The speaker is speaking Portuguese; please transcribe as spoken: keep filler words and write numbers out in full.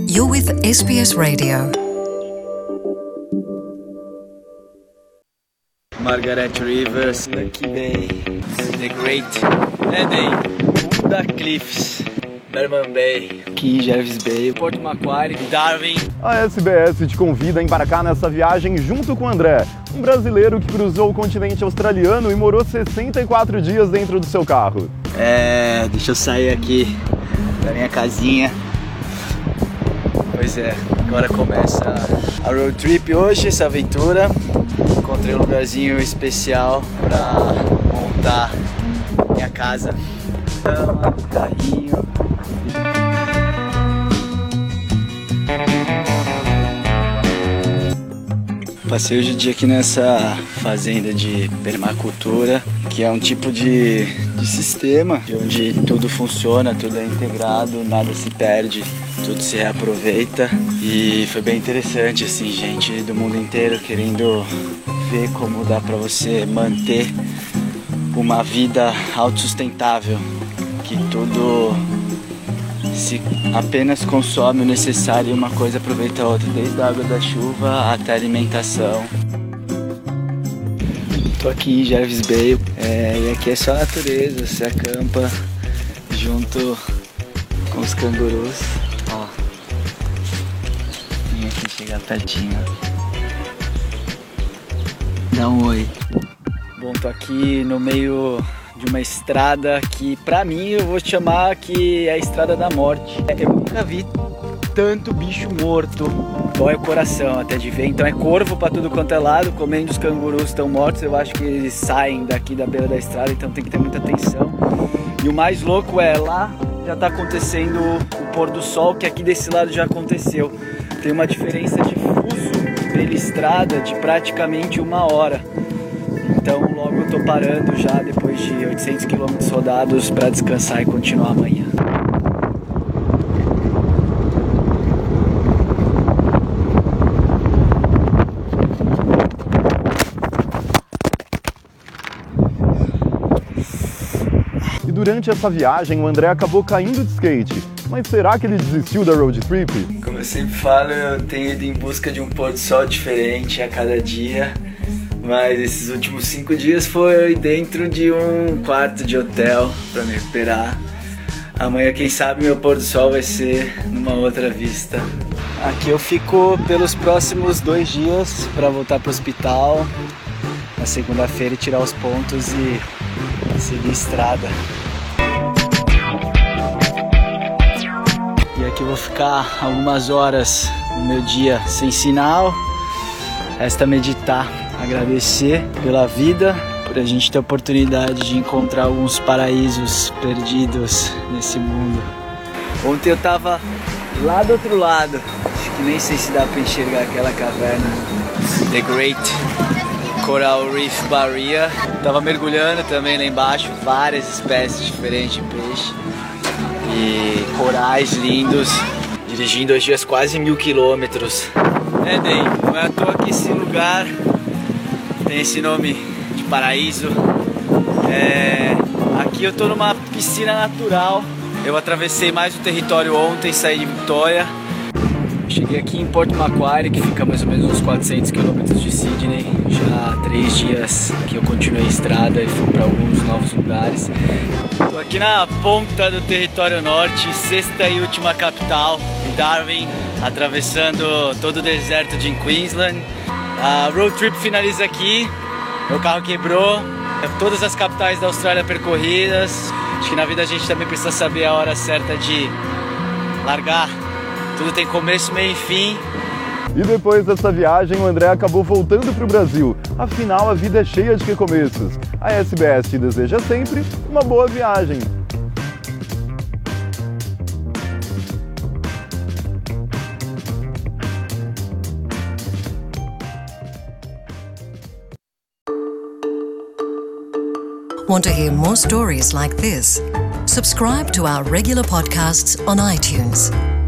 You're with S B S Radio. Margaret Rivers, daqui vem The Great Eden, Buda Cliffs, Berman Bay, aqui em Jervis Bay, Porto Macquarie, Darwin. A S B S te convida a embarcar nessa viagem junto com o André, um brasileiro que cruzou o continente australiano e morou sessenta e quatro dias dentro do seu carro. É, deixa eu sair aqui da minha casinha. Pois é, agora começa a road trip hoje, essa aventura. Encontrei um lugarzinho especial pra montar minha casa. Cama, carrinho. Passei hoje o dia aqui nessa fazenda de permacultura, que é um tipo de, de sistema onde tudo funciona, tudo é integrado, nada se perde, tudo se reaproveita. E foi bem interessante, assim, gente do mundo inteiro querendo ver como dá para você manter uma vida autossustentável, que tudo se apenas consome o necessário e uma coisa aproveita a outra, desde a água da chuva até a alimentação. Tô aqui em Jervis Bay, é, e aqui é só a natureza, você acampa junto com os cangurus. Ó, vem aqui chegar pertinho. Dá um oi. Bom, tô aqui no meio de uma estrada que, pra mim, eu vou chamar que é a Estrada da Morte. Eu nunca vi tanto bicho morto. Dói o coração até de ver. Então é corvo pra tudo quanto é lado, comendo os cangurus estão mortos. Eu acho que eles saem daqui da beira da estrada, então tem que ter muita atenção. E o mais louco é, lá já tá acontecendo o pôr do sol, que aqui desse lado já aconteceu. Tem uma diferença de fuso pela estrada de praticamente uma hora. Então logo eu tô parando já depois de oitocentos quilômetros rodados para descansar e continuar amanhã. E durante essa viagem o André acabou caindo de skate. Mas será que ele desistiu da road trip? Como eu sempre falo, eu tenho ido em busca de um pôr do sol diferente a cada dia. Mas esses últimos cinco dias foi dentro de um quarto de hotel para me recuperar. Amanhã, quem sabe, meu pôr do sol vai ser numa outra vista. Aqui eu fico pelos próximos dois dias para voltar para o hospital na segunda-feira e tirar os pontos e seguir estrada. E aqui eu vou ficar algumas horas no meu dia sem sinal. Resta meditar. Agradecer pela vida, por a gente ter a oportunidade de encontrar alguns paraísos perdidos nesse mundo. Ontem eu tava lá do outro lado, acho que nem sei se dá pra enxergar aquela caverna. The Great Coral Reef Barrier. Tava mergulhando também lá embaixo, várias espécies diferentes de peixe e corais lindos. Dirigindo dois dias quase mil quilômetros. É, Day, não é à toa que esse lugar tem esse nome de paraíso. É, aqui eu tô numa piscina natural. Eu atravessei mais o território ontem, saí de Victoria. Cheguei aqui em Porto Macquarie, que fica mais ou menos uns quatrocentos quilômetros de Sydney. Já há três dias que eu continuei a estrada e fui para alguns novos lugares. Tô aqui na ponta do território norte, sexta e última capital, Darwin, atravessando todo o deserto de Queensland. A road trip finaliza aqui, meu carro quebrou, todas as capitais da Austrália percorridas. Acho que na vida a gente também precisa saber a hora certa de largar. Tudo tem começo, meio e fim. E depois dessa viagem o André acabou voltando para o Brasil. Afinal, a vida é cheia de recomeços. A S B S te deseja sempre uma boa viagem. Want to hear more stories like this? Subscribe to our regular podcasts on iTunes.